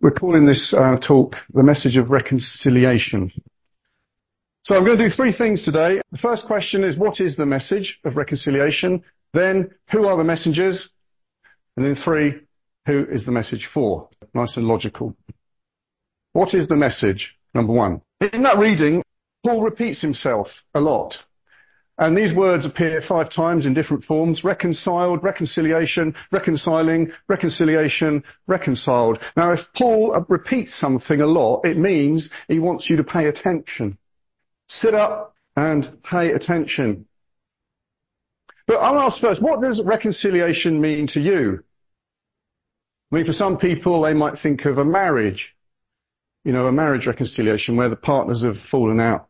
We're calling this talk the message of reconciliation. So I'm going to do three things today. The first question is, what is the message of reconciliation? Then, who are the messengers? And then three, who is the message for? Nice and logical. What is the message? Number one. In that reading, Paul repeats himself a lot. And these words appear 5 times in different forms: reconciled, reconciliation, reconciling, reconciliation, reconciled. Now, if Paul repeats something a lot, it means he wants you to pay attention. Sit up and pay attention. But I'll ask first, what does reconciliation mean to you? I mean, for some people, they might think of a marriage. You know, a marriage reconciliation where the partners have fallen out.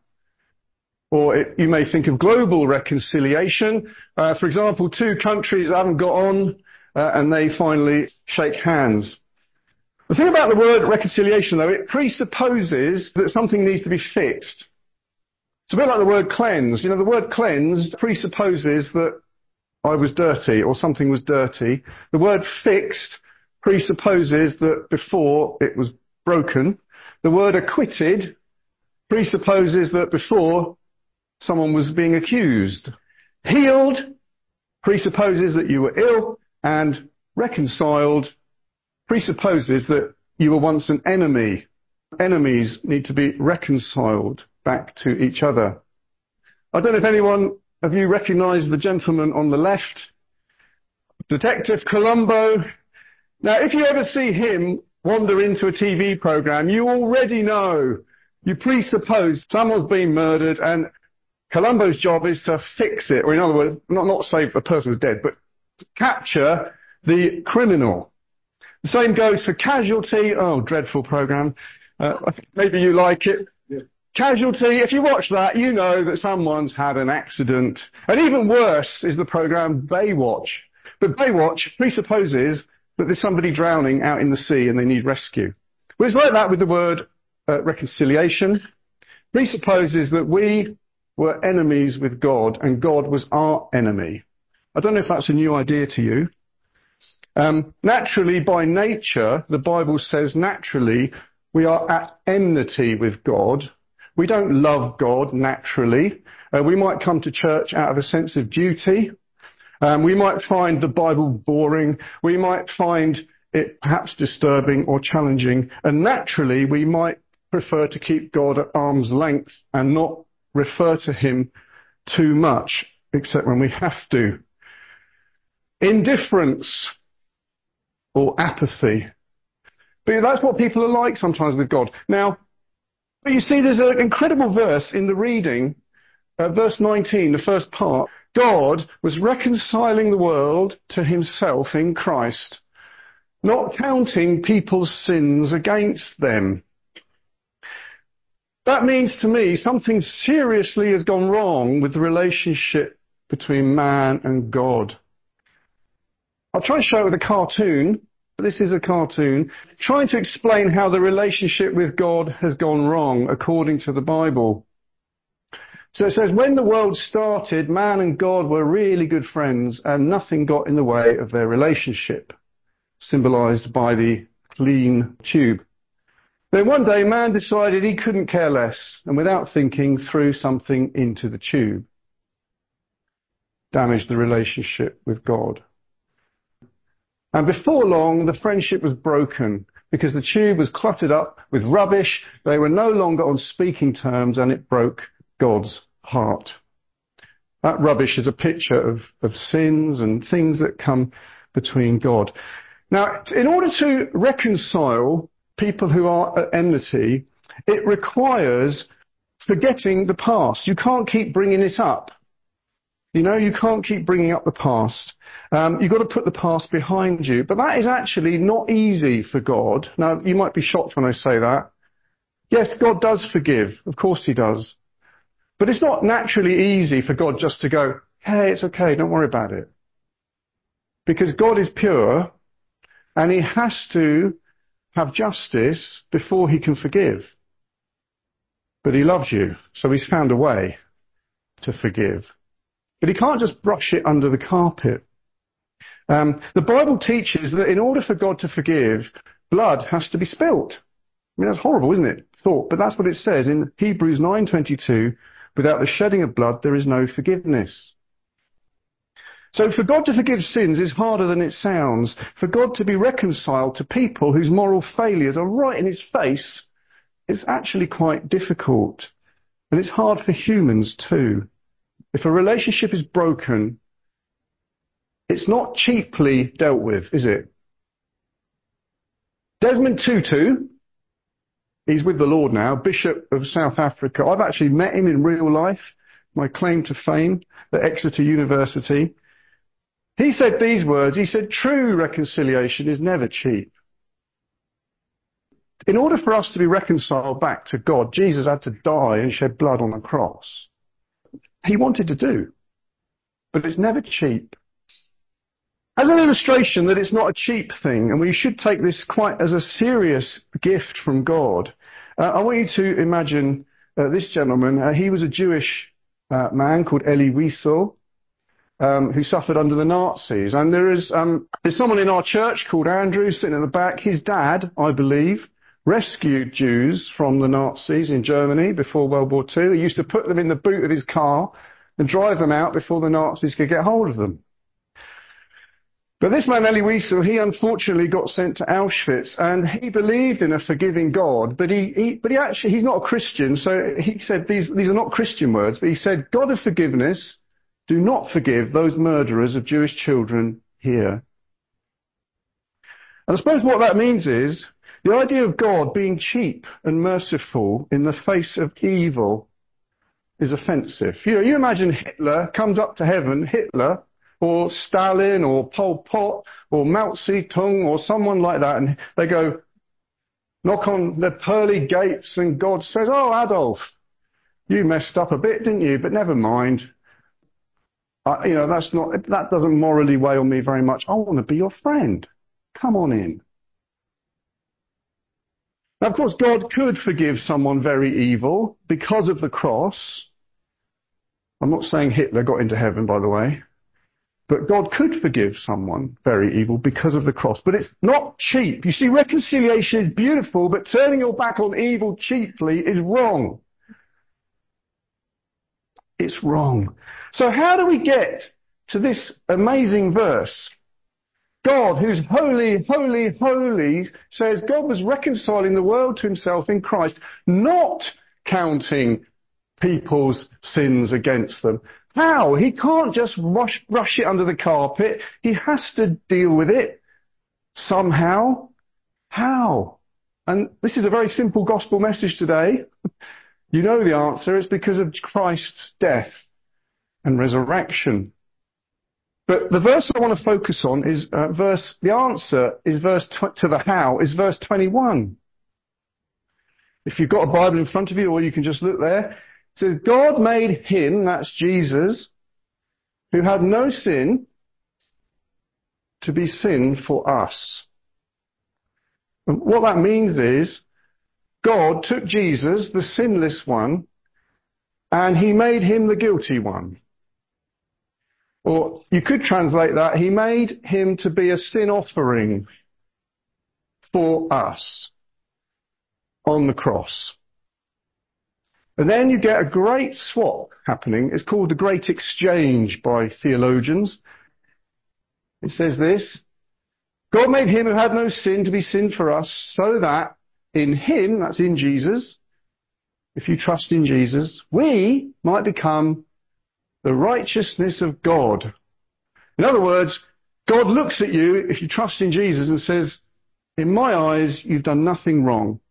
Or you may think of global reconciliation. For example, 2 countries haven't got on and they finally shake hands. The thing about the word reconciliation, though, it presupposes that something needs to be fixed. It's a bit like the word cleanse. You know, the word cleansed presupposes that I was dirty or something was dirty. The word fixed presupposes that before it was broken. The word acquitted presupposes that before someone was being accused. Healed presupposes that you were ill, and reconciled presupposes that you were once an enemy. Enemies need to be reconciled back to each other. I don't know if anyone of you recognise the gentleman on the left, Detective Columbo. Now, if you ever see him wander into a TV programme, you already know, you presuppose someone's been murdered, and Columbo's job is to fix it, or in other words, not say the person's dead, but to capture the criminal. The same goes for Casualty. Oh, dreadful programme. Maybe you like it. Yeah. Casualty, if you watch that, you know that someone's had an accident. And even worse is the programme Baywatch. But Baywatch presupposes that there's somebody drowning out in the sea and they need rescue. Well, it's like that with the word reconciliation. Presupposes that we were enemies with God, and God was our enemy. I don't know if that's a new idea to you. Naturally, by nature, the Bible says naturally we are at enmity with God. We don't love God naturally. We might come to church out of a sense of duty. We might find the Bible boring. We might find it perhaps disturbing or challenging. And naturally, we might prefer to keep God at arm's length and not refer to him too much, except when we have to. Indifference or apathy. But that's what people are like sometimes with God. Now, you see, there's an incredible verse in the reading, verse 19, the first part. God was reconciling the world to himself in Christ, not counting people's sins against them. That means to me something seriously has gone wrong with the relationship between man and God. I'll try and show it with a cartoon. This is a cartoon trying to explain how the relationship with God has gone wrong according to the Bible. So it says, when the world started, man and God were really good friends and nothing got in the way of their relationship, symbolised by the clean tube. Then one day man decided he couldn't care less, and without thinking threw something into the tube. Damaged the relationship with God. And before long the friendship was broken because the tube was cluttered up with rubbish. They were no longer on speaking terms, and it broke God's heart. That rubbish is a picture of sins and things that come between God. Now, in order to reconcile people who are at enmity, it requires forgetting the past. You can't keep bringing it up. You know, you can't keep bringing up the past. You've got to put the past behind you. But that is actually not easy for God. Now, you might be shocked when I say that. Yes, God does forgive. Of course he does. But it's not naturally easy for God just to go, hey, it's okay, don't worry about it. Because God is pure, and he has to have justice before he can forgive. But he loves you, so he's found a way to forgive. But he can't just brush it under the carpet. The Bible teaches that in order for God to forgive, blood has to be spilt. I mean, that's horrible, isn't it? Thought, but that's what it says in Hebrews 9:22. Without the shedding of blood, there is no forgiveness. So for God to forgive sins is harder than it sounds. For God to be reconciled to people whose moral failures are right in his face is actually quite difficult. And it's hard for humans too. If a relationship is broken, it's not cheaply dealt with, is it? Desmond Tutu, he's with the Lord now, Bishop of South Africa. I've actually met him in real life, my claim to fame, at Exeter University. He said these words, he said, true reconciliation is never cheap. In order for us to be reconciled back to God, Jesus had to die and shed blood on the cross. He wanted to do, but it's never cheap. As an illustration that it's not a cheap thing, and we should take this quite as a serious gift from God, I want you to imagine this gentleman. He was a Jewish man called Elie Wiesel, who suffered under the Nazis. And there's someone in our church called Andrew sitting in the back. His dad, I believe, rescued Jews from the Nazis in Germany before World War II. He used to put them in the boot of his car and drive them out before the Nazis could get hold of them. But this man, Elie Wiesel, he unfortunately got sent to Auschwitz, and he believed in a forgiving God, but he's not a Christian, so he said these are not Christian words, but he said, God of forgiveness, do not forgive those murderers of Jewish children here. And I suppose what that means is, the idea of God being cheap and merciful in the face of evil is offensive. You imagine Hitler comes up to heaven, Hitler, or Stalin, or Pol Pot, or Mao Zedong, or someone like that, and they go, knock on the pearly gates, and God says, oh, Adolf, you messed up a bit, didn't you? But never mind. That doesn't morally weigh on me very much. I want to be your friend. Come on in. Now, of course, God could forgive someone very evil because of the cross. I'm not saying Hitler got into heaven, by the way. But God could forgive someone very evil because of the cross. But it's not cheap. You see, reconciliation is beautiful, but turning your back on evil cheaply is wrong. It's wrong. So how do we get to this amazing verse? God, who's holy, holy, holy, says God was reconciling the world to himself in Christ, not counting people's sins against them. How? He can't just brush it under the carpet. He has to deal with it somehow. How? And this is a very simple gospel message today. You know the answer. It's because of Christ's death and resurrection. But the verse I want to focus on is the answer is to the how is verse 21. If you've got a Bible in front of you, or you can just look there. It says, God made him, that's Jesus, who had no sin, to be sin for us. And what that means is, God took Jesus, the sinless one, and he made him the guilty one. Or you could translate that, he made him to be a sin offering for us on the cross. And then you get a great swap happening. It's called the Great Exchange by theologians. It says this, God made him who had no sin to be sin for us, so that in him, that's in Jesus, if you trust in Jesus, we might become the righteousness of God. In other words, God looks at you, if you trust in Jesus, and says, in my eyes, you've done nothing wrong.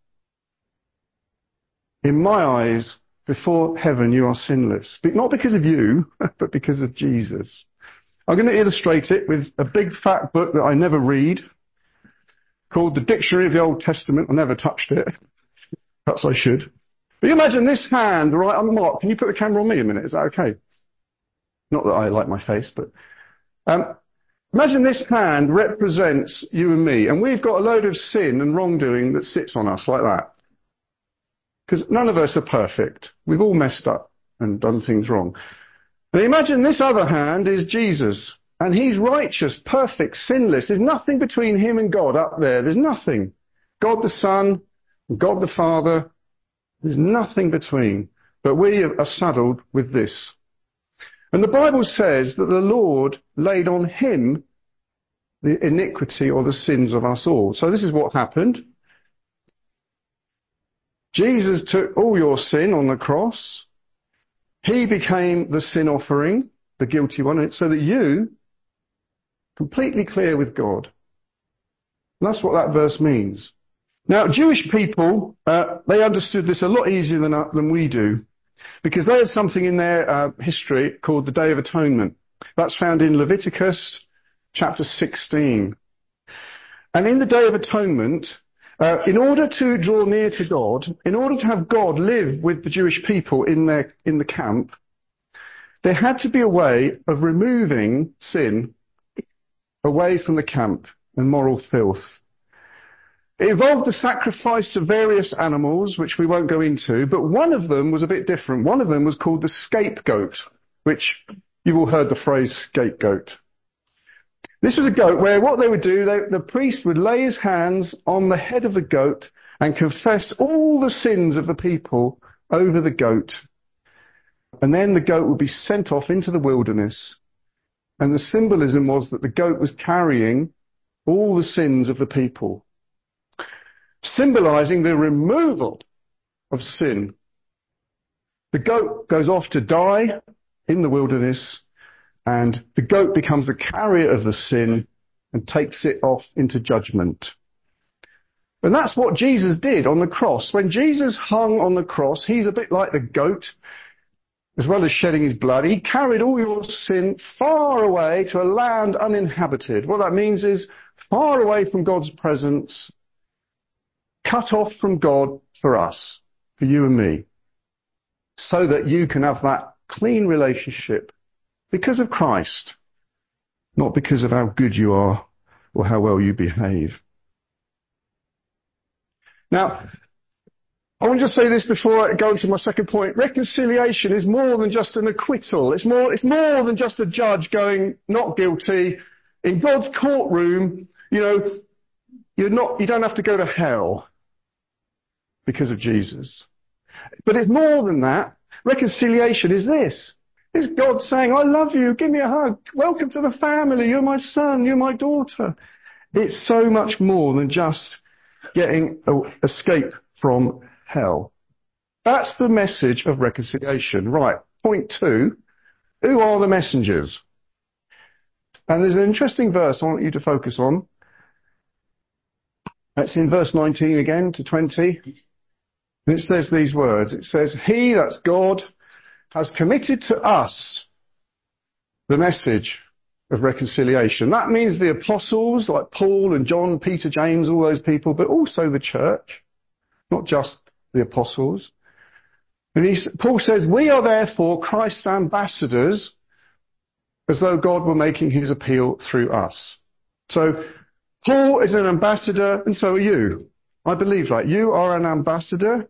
In my eyes, before heaven, you are sinless. But not because of you, but because of Jesus. I'm going to illustrate it with a big fat book that I never read, called the Dictionary of the Old Testament. I never touched it. Perhaps I should. But you imagine this hand, right? I'm Mark. Can you put the camera on me a minute? Is that okay? Not that I like my face, but imagine this hand represents you and me, and we've got a load of sin and wrongdoing that sits on us like that. Because none of us are perfect. We've all messed up and done things wrong. And imagine this other hand is Jesus. And he's righteous, perfect, sinless. There's nothing between him and God up there. There's nothing. God the Son, and God the Father. There's nothing between. But we are saddled with this. And the Bible says that the Lord laid on him the iniquity or the sins of us all. So this is what happened. Jesus took all your sin on the cross. He became the sin offering, the guilty one, so that you, completely clear with God. And that's what that verse means. Now, Jewish people, they understood this a lot easier than we do, because they had something in their history called the Day of Atonement. That's found in Leviticus chapter 16. And in the Day of Atonement, in order to draw near to God, in order to have God live with the Jewish people in the camp, there had to be a way of removing sin away from the camp and moral filth. It involved the sacrifice of various animals, which we won't go into, but one of them was a bit different. One of them was called the scapegoat, which you've all heard the phrase scapegoat. This was a goat where what they would do, the priest would lay his hands on the head of the goat and confess all the sins of the people over the goat. And then the goat would be sent off into the wilderness. And the symbolism was that the goat was carrying all the sins of the people, symbolizing the removal of sin. The goat goes off to die in the wilderness, and the goat becomes the carrier of the sin and takes it off into judgment. And that's what Jesus did on the cross. When Jesus hung on the cross, he's a bit like the goat. As well as shedding his blood, he carried all your sin far away to a land uninhabited. What that means is far away from God's presence, cut off from God for us, for you and me, so that you can have that clean relationship because of Christ, not because of how good you are or how well you behave. Now, I want to just say this before I go into my second point. Reconciliation is more than just an acquittal. It's more than just a judge going, not guilty. In God's courtroom, you don't have to go to hell because of Jesus. But it's more than that. Reconciliation is this. It's God saying, I love you, give me a hug, welcome to the family, you're my son, you're my daughter. It's so much more than just getting escape from hell. That's the message of reconciliation. Right, point 2, who are the messengers? And there's an interesting verse I want you to focus on. It's in verse 19 again to 20. And it says these words. It says, He, that's God, has committed to us the message of reconciliation. That means the apostles like Paul and John, Peter, James, all those people, but also the church, not just the apostles. And Paul says, we are therefore Christ's ambassadors, as though God were making his appeal through us. So Paul is an ambassador, and so are you. I believe that. You are an ambassador.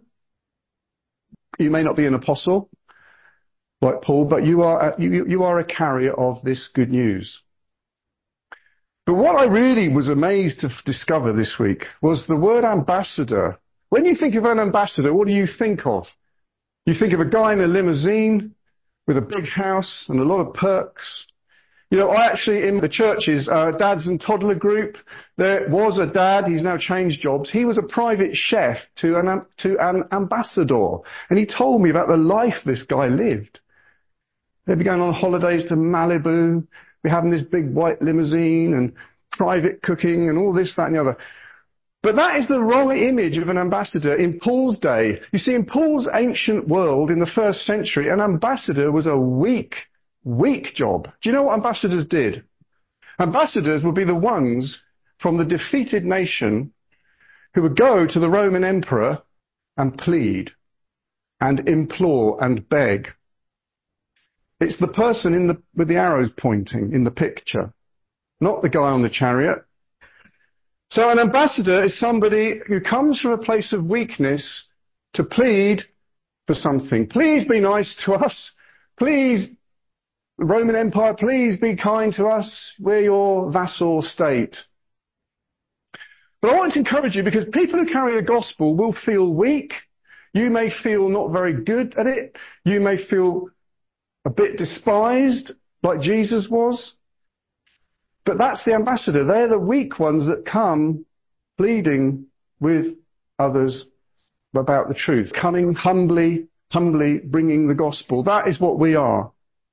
You may not be an apostle like Paul, but you are a carrier of this good news. But what I really was amazed to discover this week was the word ambassador. When you think of an ambassador, what do you think of? You think of a guy in a limousine with a big house and a lot of perks. I actually, in the church's dads and toddler group, there was a dad, he's now changed jobs. He was a private chef to an ambassador. And he told me about the life this guy lived. They'd be going on holidays to Malibu, be having this big white limousine and private cooking and all this, that and the other. But that is the wrong image of an ambassador in Paul's day. You see, in Paul's ancient world in the first century, an ambassador was a weak job. Do you know what ambassadors did? Ambassadors would be the ones from the defeated nation who would go to the Roman emperor and plead and implore and beg. It's the person with the arrows pointing in the picture, not the guy on the chariot. So an ambassador is somebody who comes from a place of weakness to plead for something. Please be nice to us. Please, Roman Empire, please be kind to us. We're your vassal state. But I want to encourage you, because people who carry the gospel will feel weak. You may feel not very good at it. You may feel a bit despised, like Jesus was. But that's the ambassador. They're the weak ones that come pleading with others about the truth, coming humbly bringing the gospel. That is what we are,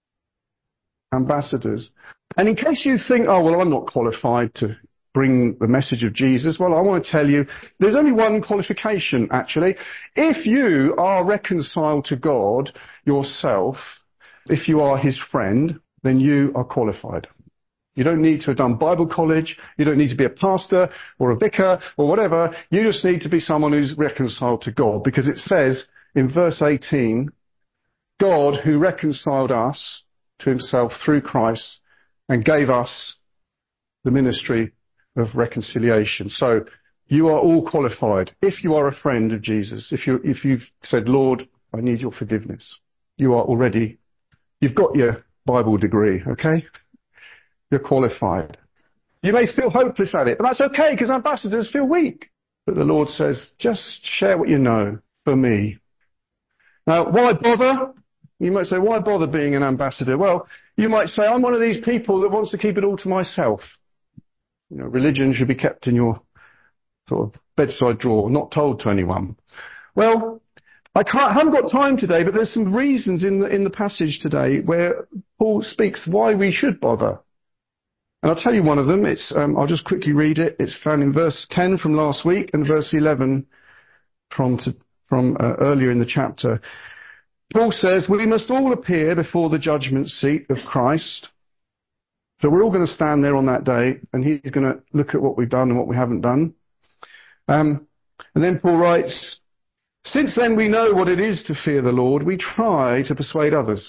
ambassadors. And in case you think, oh, well, I'm not qualified to bring the message of Jesus, well, I want to tell you, there's only one qualification, actually. If you are reconciled to God yourself, if you are his friend, then you are qualified. You don't need to have done Bible college. You don't need to be a pastor or a vicar or whatever. You just need to be someone who's reconciled to God, because it says in verse 18, God who reconciled us to himself through Christ and gave us the ministry of reconciliation. So you are all qualified. If you are a friend of Jesus, if you've said, Lord, I need your forgiveness, you are already, you've got your Bible degree, okay? You're qualified. You may feel hopeless at it, but that's okay, because ambassadors feel weak. But the Lord says, just share what you know for me. Now, why bother? You might say, why bother being an ambassador? Well, you might say, I'm one of these people that wants to keep it all to myself. You know, religion should be kept in your sort of bedside drawer, not told to anyone. Well, I haven't got time today, but there's some reasons in the passage today where Paul speaks why we should bother. And I'll tell you one of them. I'll just quickly read it. It's found in verse 10 from last week and verse 11 from earlier in the chapter. Paul says, we must all appear before the judgment seat of Christ. So we're all going to stand there on that day, and he's going to look at what we've done and what we haven't done. And then Paul writes, since then we know what it is to fear the Lord, we try to persuade others.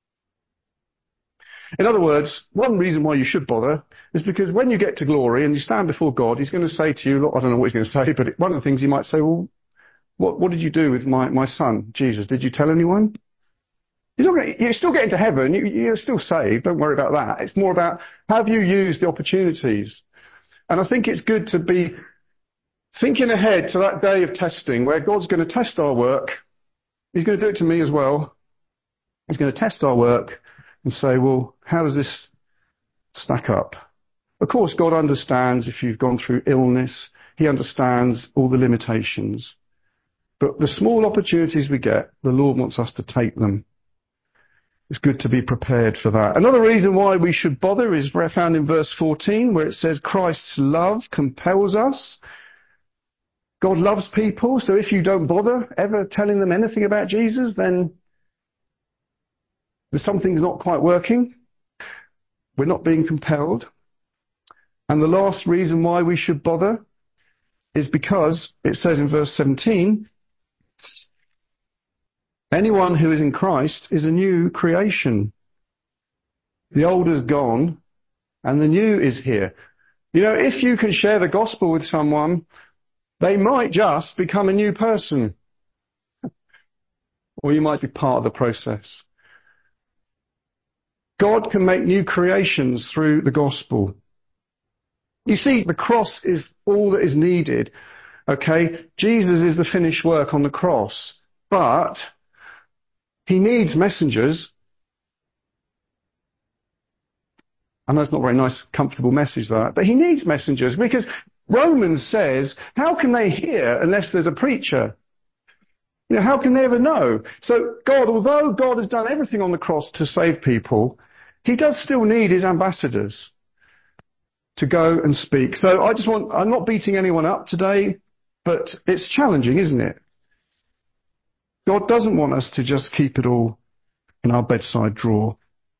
In other words, one reason why you should bother is because when you get to glory and you stand before God, he's going to say to you, look, I don't know what he's going to say, but one of the things he might say, well, what did you do with my son, Jesus? Did you tell anyone? You're still getting to heaven. You're still saved. Don't worry about that. It's more about, have you used the opportunities? And I think it's good to be thinking ahead to that day of testing where God's going to test our work. He's going to do it to me as well. He's going to test our work and say, well, how does this stack up? Of course, God understands if you've gone through illness. He understands all the limitations. But the small opportunities we get, the Lord wants us to take them. It's good to be prepared for that. Another reason why we should bother is found in verse 14, where it says Christ's love compels us. God loves people, so if you don't bother ever telling them anything about Jesus, then something's not quite working. We're not being compelled. And the last reason why we should bother is because it says in verse 17, anyone who is in Christ is a new creation. The old is gone and the new is here. You know, if you can share the gospel with someone, they might just become a new person. Or you might be part of the process. God can make new creations through the gospel. You see, the cross is all that is needed. Okay? Jesus is the finished work on the cross. But he needs messengers. I know it's not a very nice, comfortable message, that, but he needs messengers because Romans says, how can they hear unless there's a preacher? You know, how can they ever know? So God, although God has done everything on the cross to save people, he does still need his ambassadors to go and speak. So I'm not beating anyone up today, but it's challenging, isn't it? God doesn't want us to just keep it all in our bedside drawer.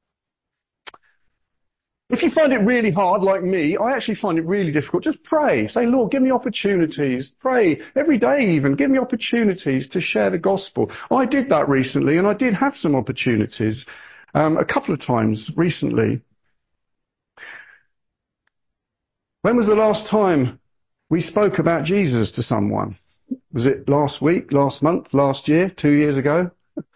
If you find it really hard, like me, I actually find it really difficult. Just pray. Say, Lord, give me opportunities. Pray every day even. Give me opportunities to share the gospel. I did that recently, and I did have some opportunities a couple of times recently. When was the last time we spoke about Jesus to someone? Was it last week, last month, last year, 2 years ago?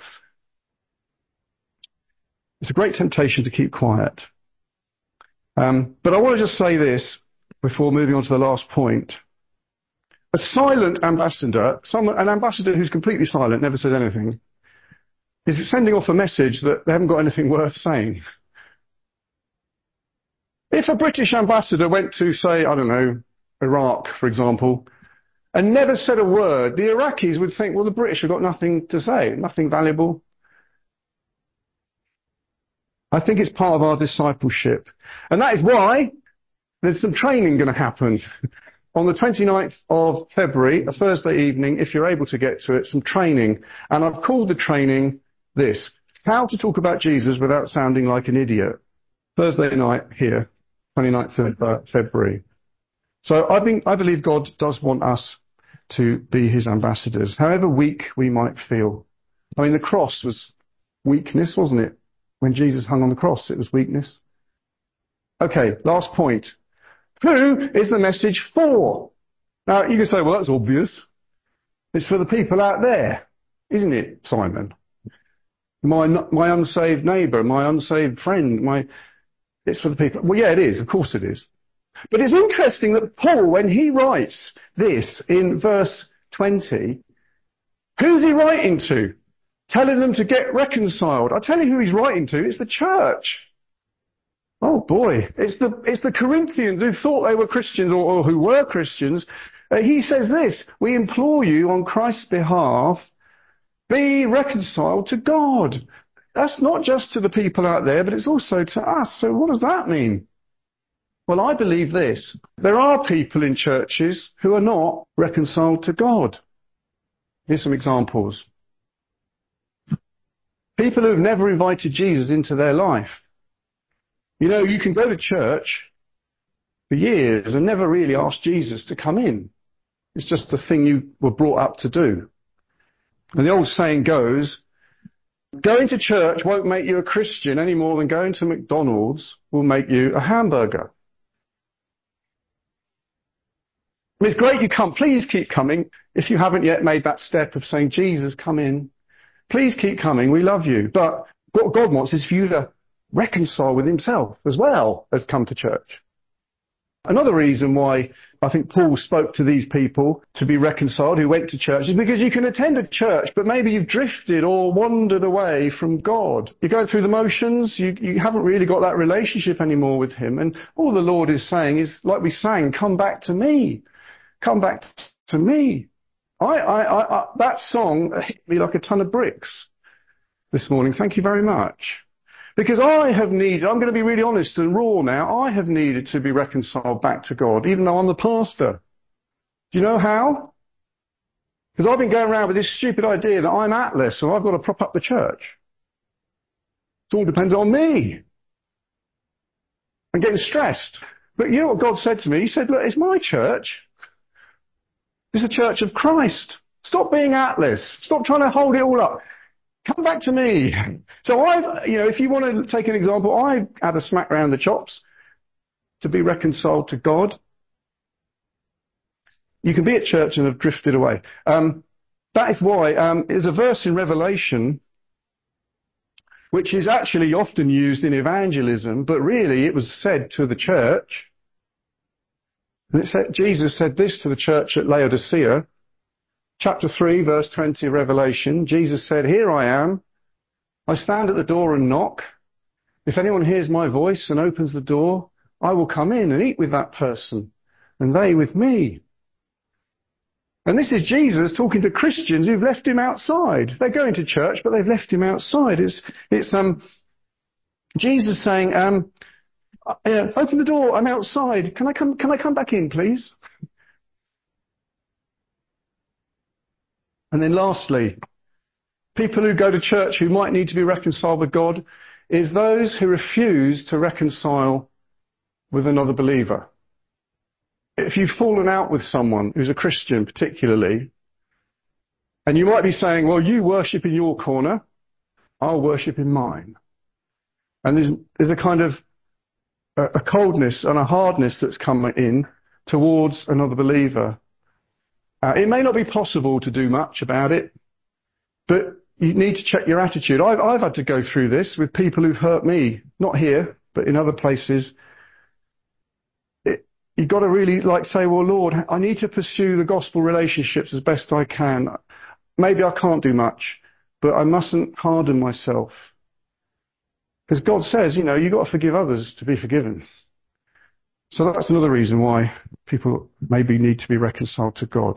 It's a great temptation to keep quiet. But I want to just say this before moving on to the last point. A silent ambassador, an ambassador who's completely silent, never says anything, is sending off a message that they haven't got anything worth saying. If a British ambassador went to, say, I don't know, Iraq, for example, and never said a word, the Iraqis would think, well, the British have got nothing to say, nothing valuable. I think it's part of our discipleship. And that is why there's some training going to happen. On the 29th of February, a Thursday evening, if you're able to get to it, some training. And I've called the training this: How to Talk About Jesus Without Sounding Like an Idiot. Thursday night here, 29th of February. So I believe God does want us to be his ambassadors, however weak we might feel. I mean, the cross was weakness, wasn't it? When Jesus hung on the cross, it was weakness. Okay, last point. Who is the message for? Now, you can say, well, that's obvious. It's for the people out there, isn't it, Simon? My unsaved neighbour, my unsaved friend, it's for the people. Well, yeah, it is. Of course it is. But it's interesting that Paul, when he writes this in verse 20, who's he writing to? Telling them to get reconciled. I'll tell you who he's writing to. It's the church. Oh boy, it's the Corinthians who thought they were Christians or who were Christians. He says this: we implore you on Christ's behalf, be reconciled to God. That's not just to the people out there, but it's also to us. So what does that mean? Well, I believe this: there are people in churches who are not reconciled to God. Here's some examples. People who've never invited Jesus into their life. You know, you can go to church for years and never really ask Jesus to come in. It's just the thing you were brought up to do. And the old saying goes, going to church won't make you a Christian any more than going to McDonald's will make you a hamburger. I mean, it's great you come. Please keep coming. If you haven't yet made that step of saying, Jesus, come in. Please keep coming. We love you. But what God wants is for you to reconcile with himself as well as come to church. Another reason why I think Paul spoke to these people to be reconciled who went to church is because you can attend a church, but maybe you've drifted or wandered away from God. You're going through the motions, you haven't really got that relationship anymore with him. And all the Lord is saying is, like we sang, come back to me. Come back to me. That song hit me like a ton of bricks this morning. Thank you very much. Because I have needed, I'm going to be really honest and raw now, I have needed to be reconciled back to God, even though I'm the pastor. Do you know how? Because I've been going around with this stupid idea that I'm Atlas, so I've got to prop up the church. It's all dependent on me. I'm getting stressed. But you know what God said to me? He said, look, it's my church. It's a church of Christ. Stop being Atlas. Stop trying to hold it all up. Come back to me. So if you want to take an example, I've had a smack round the chops to be reconciled to God. You can be at church and have drifted away. That is why there's a verse in Revelation which is actually often used in evangelism, but really it was said to the church. And Jesus said this to the church at Laodicea. Chapter 3, verse 20 of Revelation, Jesus said, here I am. I stand at the door and knock. If anyone hears my voice and opens the door, I will come in and eat with that person, and they with me. And this is Jesus talking to Christians who've left him outside. They're going to church, but they've left him outside. It's Jesus saying, open the door, I'm outside. Can I come back in, please? And then lastly, people who go to church who might need to be reconciled with God is those who refuse to reconcile with another believer. If you've fallen out with someone who's a Christian particularly, and you might be saying, well, you worship in your corner, I'll worship in mine. And there's a kind of a coldness and a hardness that's come in towards another believer. It may not be possible to do much about it, but you need to check your attitude. I've had to go through this with people who've hurt me, not here, but in other places. you've got to really say, well, Lord, I need to pursue the gospel relationships as best I can. Maybe I can't do much, but I mustn't harden myself. Because God says, you've got to forgive others to be forgiven. So that's another reason why people maybe need to be reconciled to God.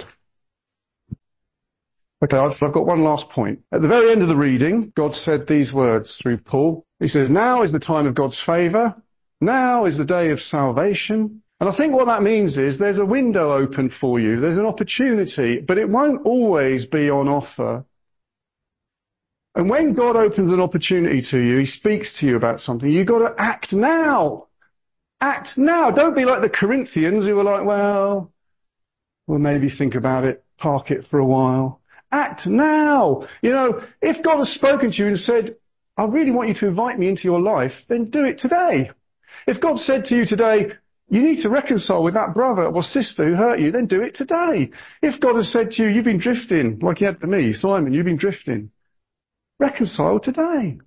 Okay, I've got one last point. At the very end of the reading, God said these words through Paul. He says, now is the time of God's favour. Now is the day of salvation. And I think what that means is there's a window open for you. There's an opportunity, but it won't always be on offer. And when God opens an opportunity to you, He speaks to you about something, you've got to act now. Act now. Don't be like the Corinthians who were like, well, we'll maybe think about it, park it for a while. Act now. If God has spoken to you and said, I really want you to invite me into your life, then do it today. If God said to you today, you need to reconcile with that brother or sister who hurt you, then do it today. If God has said to you, you've been drifting, like He had to me, Simon, you've been drifting, reconcile today.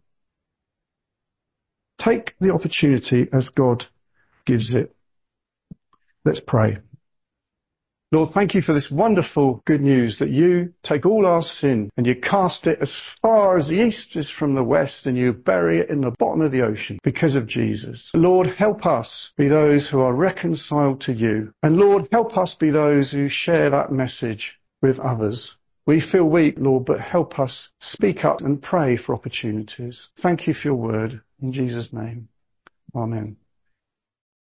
Take the opportunity as God gives it. Let's pray. Lord, thank you for this wonderful good news that you take all our sin and you cast it as far as the east is from the west and you bury it in the bottom of the ocean because of Jesus. Lord, help us be those who are reconciled to you. And Lord, help us be those who share that message with others. We feel weak, Lord, but help us speak up and pray for opportunities. Thank you for your word. In Jesus' name, amen.